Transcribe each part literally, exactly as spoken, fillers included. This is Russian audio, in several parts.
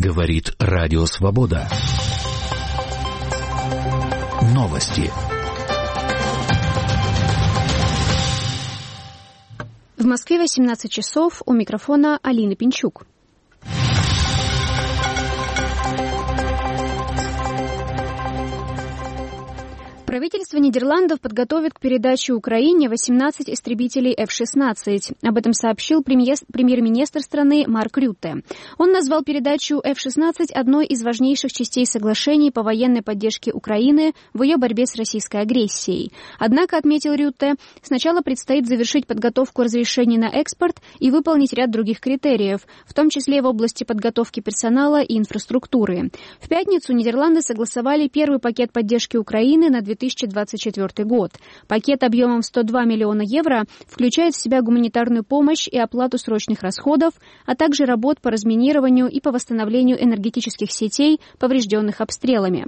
Говорит Радио Свобода. Новости. В Москве восемнадцать часов, у микрофона Алина Пинчук. Правительство Нидерландов подготовит к передаче Украине восемнадцать истребителей эф шестнадцать. Об этом сообщил премьер-министр страны Марк Рютте. Он назвал передачу эф шестнадцать одной из важнейших частей соглашений по военной поддержке Украины в ее борьбе с российской агрессией. Однако, отметил Рютте, сначала предстоит завершить подготовку разрешений на экспорт и выполнить ряд других критериев, в том числе в области подготовки персонала и инфраструктуры. В пятницу Нидерланды согласовали первый пакет поддержки Украины на две тысячи двадцать четвёртый год. Пакет объемом сто два миллиона евро включает в себя гуманитарную помощь и оплату срочных расходов, а также работ по разминированию и по восстановлению энергетических сетей, поврежденных обстрелами.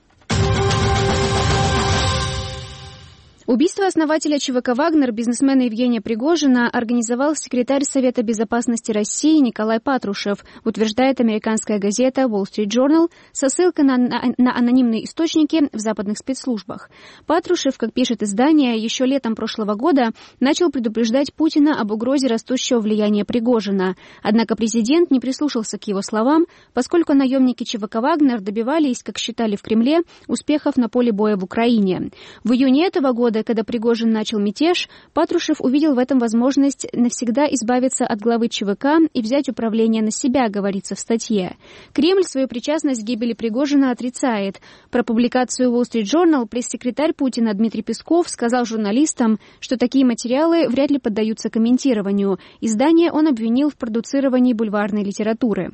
Убийство основателя ЧВК «Вагнер», бизнесмена Евгения Пригожина, организовал секретарь Совета безопасности России Николай Патрушев, утверждает американская газета Wall Street Journal со ссылкой на, на, на анонимные источники в западных спецслужбах. Патрушев, как пишет издание, еще летом прошлого года начал предупреждать Путина об угрозе растущего влияния Пригожина. Однако президент не прислушался к его словам, поскольку наемники ЧВК «Вагнер» добивались, как считали в Кремле, успехов на поле боя в Украине. В июне этого года, когда Пригожин начал мятеж, Патрушев увидел в этом возможность навсегда избавиться от главы ЧВК и взять управление на себя, говорится в статье. Кремль свою причастность к гибели Пригожина отрицает. Про публикацию Wall Street Journal пресс-секретарь Путина Дмитрий Песков сказал журналистам, что такие материалы вряд ли поддаются комментированию. Издание он обвинил в продуцировании бульварной литературы.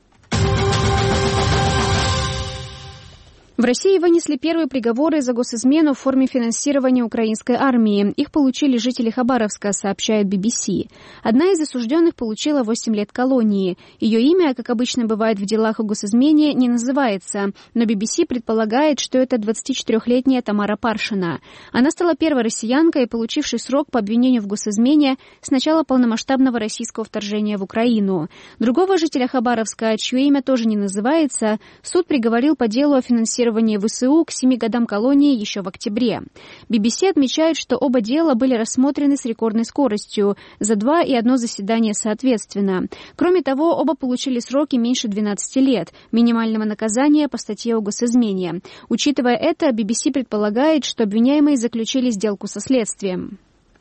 В России вынесли первые приговоры за госизмену в форме финансирования украинской армии. Их получили жители Хабаровска, сообщает би би си. Одна из осужденных получила восемь лет колонии. Ее имя, как обычно бывает в делах о госизмене, не называется, но би би си предполагает, что это двадцатичетырёхлетняя Тамара Паршина. Она стала первой россиянкой, получившей срок по обвинению в госизмене с начала полномасштабного российского вторжения в Украину. Другого жителя Хабаровска, чье имя тоже не называется, суд приговорил по делу о финансировании ВСУ к семи годам колонии еще в октябре. би би си отмечает, что оба дела были рассмотрены с рекордной скоростью, за два и одно заседание соответственно. Кроме того, оба получили сроки меньше двенадцати лет, минимального наказания по статье о госизмене. Учитывая это, би би си предполагает, что обвиняемые заключили сделку со следствием.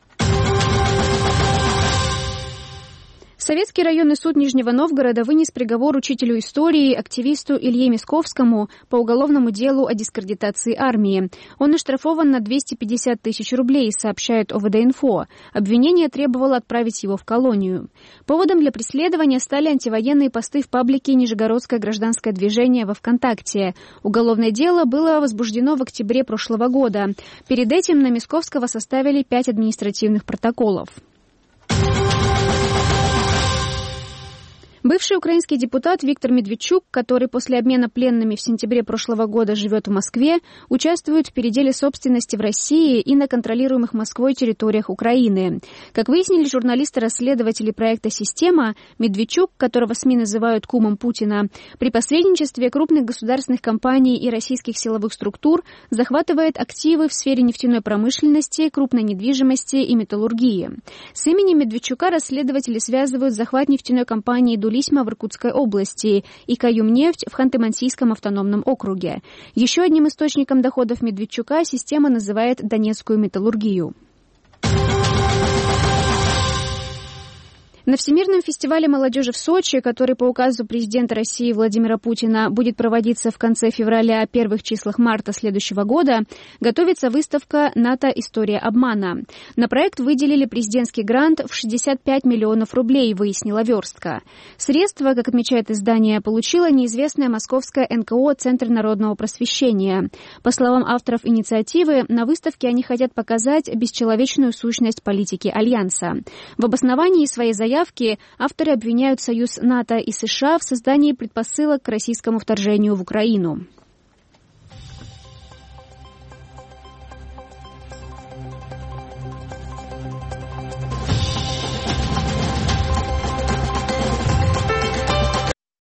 Советский районный суд Нижнего Новгорода вынес приговор учителю истории, активисту Илье Мисковскому по уголовному делу о дискредитации армии. Он оштрафован на двести пятьдесят тысяч рублей, сообщает о вэ дэ инфо. Обвинение требовало отправить его в колонию. Поводом для преследования стали антивоенные посты в паблике «Нижегородское гражданское движение» во ВКонтакте. Уголовное дело было возбуждено в октябре прошлого года. Перед этим на Мисковского составили пять административных протоколов. Бывший украинский депутат Виктор Медведчук, который после обмена пленными в сентябре прошлого года живет в Москве, участвует в переделе собственности в России и на контролируемых Москвой территориях Украины. Как выяснили журналисты-расследователи проекта «Система», Медведчук, которого СМИ называют кумом Путина, при посредничестве крупных государственных компаний и российских силовых структур захватывает активы в сфере нефтяной промышленности, крупной недвижимости и металлургии. С именем Медведчука расследователи связывают захват нефтяной компании «Дулисма» в Иркутской области и «Каюмнефть» в Ханты-Мансийском автономном округе. Еще одним источником доходов Медведчука система называет Донецкую металлургию. На Всемирном фестивале молодежи в Сочи, который по указу президента России Владимира Путина будет проводиться в конце февраля, первых числах марта следующего года, готовится выставка «НАТО. История обмана». На проект выделили президентский грант в шестьдесят пять миллионов рублей, выяснила «Верстка». Средства, как отмечает издание, получила неизвестная московская эн ка о «Центр народного просвещения». По словам авторов инициативы, на выставке они хотят показать бесчеловечную сущность политики Альянса. В обосновании своей заявки авторы обвиняют союз НАТО и США в создании предпосылок к российскому вторжению в Украину.